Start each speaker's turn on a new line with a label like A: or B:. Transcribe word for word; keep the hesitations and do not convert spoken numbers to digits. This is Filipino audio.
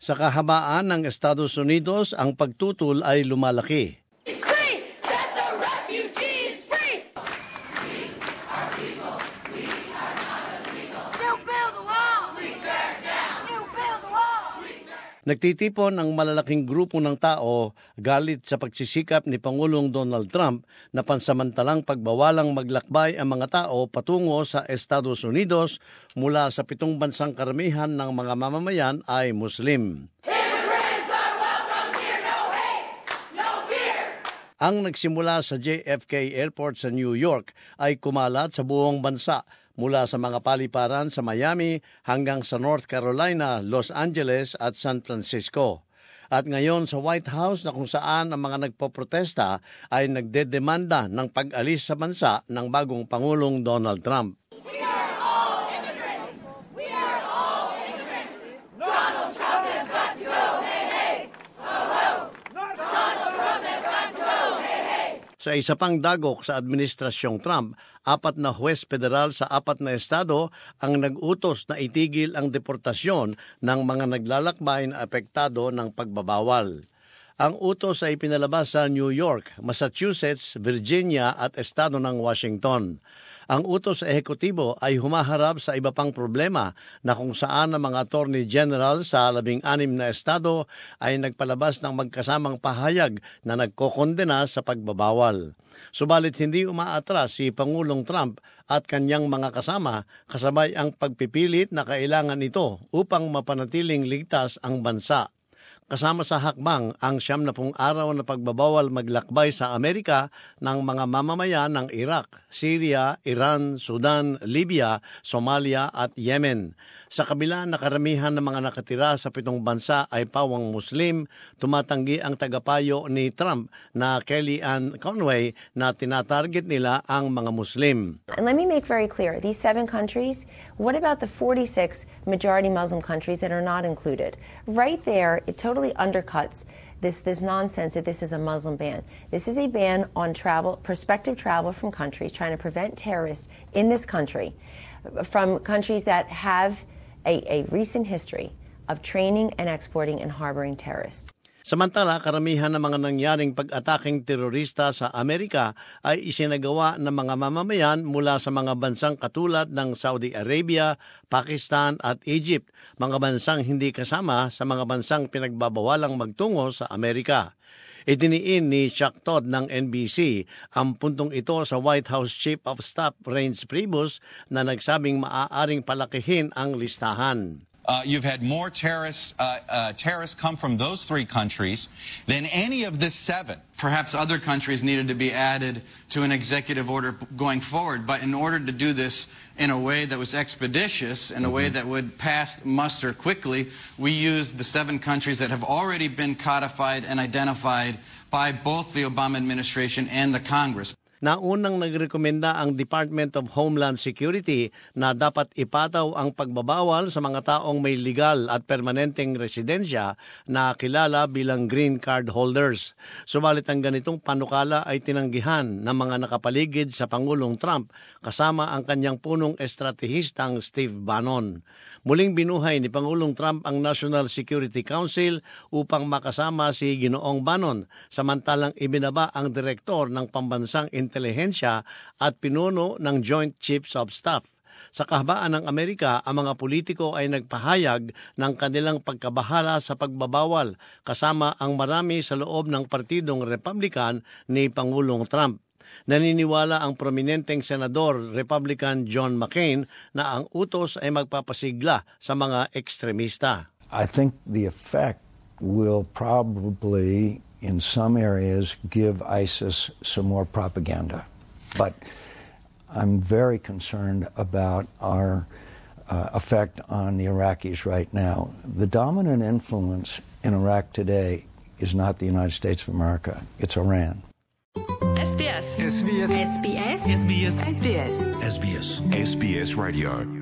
A: Sa kahabaan ng Estados Unidos, ang pagtutol ay lumalaki.
B: Free! Set the refugees free!
C: We are people. We are not illegal.
B: You build the wall!
C: We tear down.
B: You build the wall!
C: We tear
A: Nagtitipon ang malalaking grupo ng tao galit sa pagsisikap ni Pangulong Donald Trump na pansamantalang pagbawalang maglakbay ang mga tao patungo sa Estados Unidos mula sa pitong bansang karamihan ng mga mamamayan ay Muslim.
B: Immigrants are welcome here, no hate, no fear!
A: Ang nagsimula sa J F K Airport sa New York ay kumalat sa buong bansa mula sa mga paliparan sa Miami hanggang sa North Carolina, Los Angeles at San Francisco. At ngayon sa White House na kung saan ang mga nagpoprotesta ay nagdedemanda ng pag-alis sa bansa ng bagong Pangulong Donald Trump.
B: We are all immigrants! We are all immigrants! Donald Trump has got to go! Hey, hey! Ho, ho! Donald Trump has got to go! Hey, hey!
A: Sa isa pang dagok sa administrasyong Trump, apat na huwes federal sa apat na estado ang nag-utos na itigil ang deportasyon ng mga naglalakbay na apektado ng pagbabawal. Ang utos ay pinalabas sa New York, Massachusetts, Virginia at estado ng Washington. Ang utos ehekutibo ay humaharap sa iba pang problema na kung saan ang mga attorney general sa labing-anim na estado ay nagpalabas ng magkasamang pahayag na nagkokondena sa pagbabawal. Subalit hindi umaatras si Pangulong Trump at kanyang mga kasama kasabay ang pagpipilit na kailangan ito upang mapanatiling ligtas ang bansa. Kasama sa hakbang ang siyam na pung araw na pagbabawal maglakbay sa Amerika ng mga mamamayan ng Iraq, Syria, Iran, Sudan, Libya, Somalia at Yemen. Sa kabila na karamihan ng mga nakatira sa pitong bansa ay pawang Muslim, tumatanggi ang tagapayo ni Trump na Kellyanne Conway na tinatarget nila ang mga Muslim.
D: And let me make very clear, these seven countries, what about the forty-six majority Muslim countries that are not included? Right there, it totally undercuts this, this nonsense that this is a Muslim ban. This is a ban on travel, prospective travel from countries trying to prevent terrorists in this country, from countries that have a, a recent history of training and exporting and harboring terrorists.
A: Samantala, karamihan ng mga nangyaring pag-ataking terorista sa Amerika ay isinagawa ng mga mamamayan mula sa mga bansang katulad ng Saudi Arabia, Pakistan at Egypt, mga bansang hindi kasama sa mga bansang pinagbabawalang magtungo sa Amerika. Idiniin ni Chuck Todd ng N B C ang puntong ito sa White House Chief of Staff Reince Priebus na nagsabing maaaring palakihin ang listahan.
E: Uh, you've had more terrorists, uh, uh, terrorists come from those three countries than any of the seven.
F: Perhaps other countries needed to be added to an executive order going forward, but in order to do this in a way that was expeditious, in a way that would pass muster quickly, we used the seven countries that have already been codified and identified by both the Obama administration and the Congress.
A: Naunang nagrekomenda ang Department of Homeland Security na dapat ipataw ang pagbabawal sa mga taong may legal at permanenteng residensya na kilala bilang green card holders. Subalit ang ganitong panukala ay tinanggihan ng mga nakapaligid sa Pangulong Trump kasama ang kanyang punong estratehistang Steve Bannon. Muling binuhay ni Pangulong Trump ang National Security Council upang makasama si Ginoong Bannon, samantalang ibinaba ang direktor ng pambansang intelihensya at pinuno ng Joint Chiefs of Staff. Sa kahabaan ng Amerika, ang mga politiko ay nagpahayag ng kanilang pagkabahala sa pagbabawal, kasama ang marami sa loob ng Partidong Republican ni Pangulong Trump. Naniniwala ang prominenteng senador Republican John McCain na ang utos ay magpapasigla sa mga ekstremista.
G: I think the effect will probably, in some areas, give ISIS some more propaganda. But I'm very concerned about our uh, effect on the Iraqis right now. The dominant influence in Iraq today is not the United States of America, it's Iran.
H: S B S.
I: S B S.
H: S B S.
I: S B S.
H: S B S.
I: S B S.
J: S B S Radio.